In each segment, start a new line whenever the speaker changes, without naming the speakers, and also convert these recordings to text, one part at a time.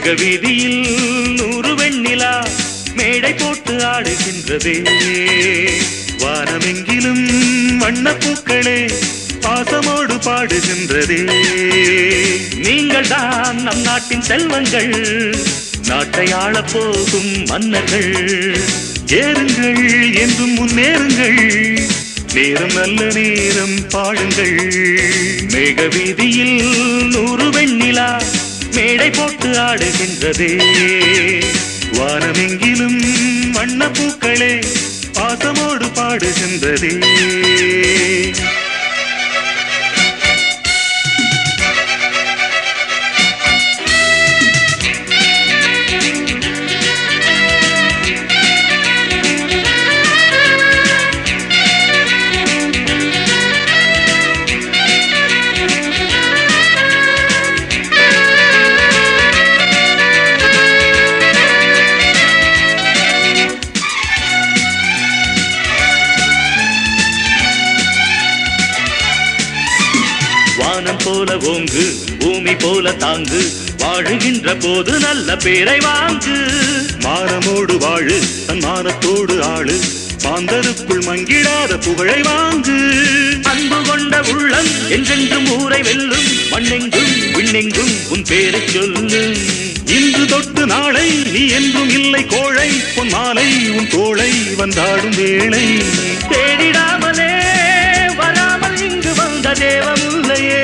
மேக வீதியில் 100 வெண்ணிலா மேடை போட்டு ஆடுகின்றதே. வானமெங்கிலும் வண்ணப்பூக்களே பாசமோடு பாடுகின்றதே. நீங்கள் தான் நம் நாட்டின் செல்வங்கள், நாட்டை ஆளப் போகும் மன்னர்கள். ஏறுங்கள் என்றும் முன்னேறுங்கள், நேரம் நல்ல நேரம் பாடுங்கள். மேக வீதியில் 100 வெண்ணிலா மேடை போட்டு ஆடுகின்றதே. வானமெங்கிலும் வண்ணப்பூக்களே பாசமோடு பாடுகின்றதே. வானம் போல ஓங்கு, பூமி போல தாங்கு, வாழுகின்ற போது நல்ல பேரை வாங்கு. மானமோடு வாழு, தன் மானத்தோடு ஆளு, மாந்தருக்குள் மங்கிடாத புகழை வாங்கு. அன்பு கொண்ட உள்ளம் என்றென்றும் ஊரை வெல்லும், மண்ணெங்கும் விண்ணெங்கும் உன் பேரை சொல்லு. இன்று தொட்டு நாளை நீ என்றும் இல்லை கோழை, பொன் மாலை உன் தோளை வந்தாடும் வேளை. தேடிடாமலே வராமல் இங்கு வந்த தேவமுல்லையே,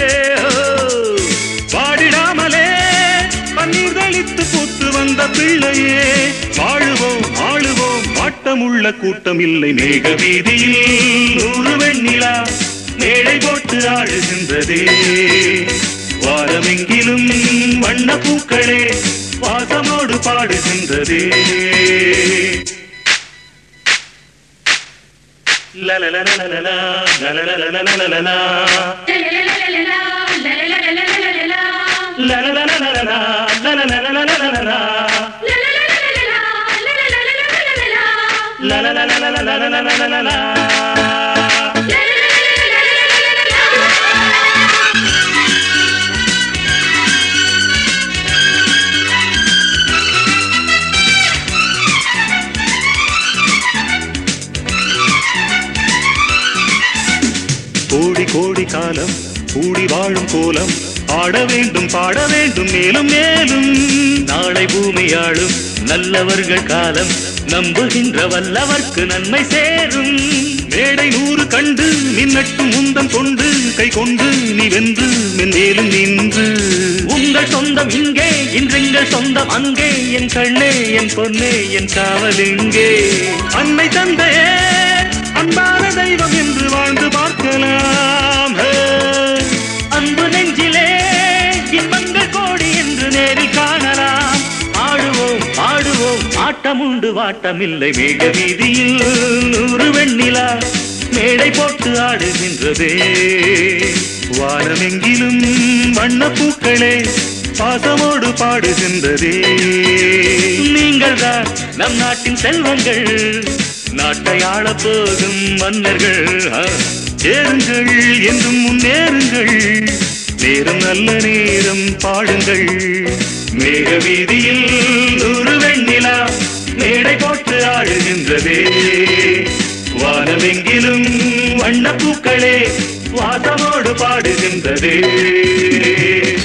பாடிடாமலே பன்னீர் தெளித்து பூத்து வந்த பிள்ளையே. வாழுவோம் ஆளுவோம் ஆட்டமுள்ள கூட்டம் இல்லை. மேக வீதியில் 100 வெண்ணிலா மேடை போட்டு ஆடுகின்றதே. வாரமெங்கிலும் வண்ணப்பூக்களே வாசமோடு பாடுகின்றதே. லலலலலலலா லலலலலலலா லலலலலலலா லலலலலலலா லலலலலலலலா. கோடி கோடி காலம் கூடி வாழும் கோலம், ஆட வேண்டும் பாட வேண்டும் மேலும் மேலும். நாளை பூமியாளும் நல்லவர்கள் காலம், நம்புகின்ற வல்லவர்க்கு நன்மை சேரும். மேடை 100 கண்டு நின்னட்டும் முந்தம் கொண்டு, கை கொண்டு நீ வென்று மென்மேலும் நின்று. உங்கள் சொந்தம் இங்கே இன்றெங்கள் சொந்தம் அங்கே, என் கண்ணே என் பொன்னே என் காவல் இங்கே. அன்னை தந்தையே அன்பான தெய்வம் என்று வாழ்ந்து பார்க்கலாம். அன்பு நெஞ்சிலே இன்பங்கள் கோடி என்று நேரில் காணலாம். ஆடுவோம் ஆடுவோம் ஆட்டமுண்டு வாட்டமில்லை. மேக வீதியில் 100 வெண்ணிலா மேடை போட்டு ஆடுகின்றதே. வானமெங்கிலும் வண்ணப்பூக்களே பாசமோடு பாடுகின்றதே. நீங்கள் தான் நம் நாட்டின் செல்வங்கள், நாட்டை ஆளப் போகும் மன்னர்கள். ஏறுங்கள் என்றும் முன்னேறுங்கள், நேரம் நல்ல நேரம் பாடுங்கள். மேக வீதியில் 100 வெண்ணிலா மேடை போட்டு ஆடுகின்றதே. வானமெங்கிலும் வண்ணப்பூக்களே வாசமோடு பாடுகின்றதே.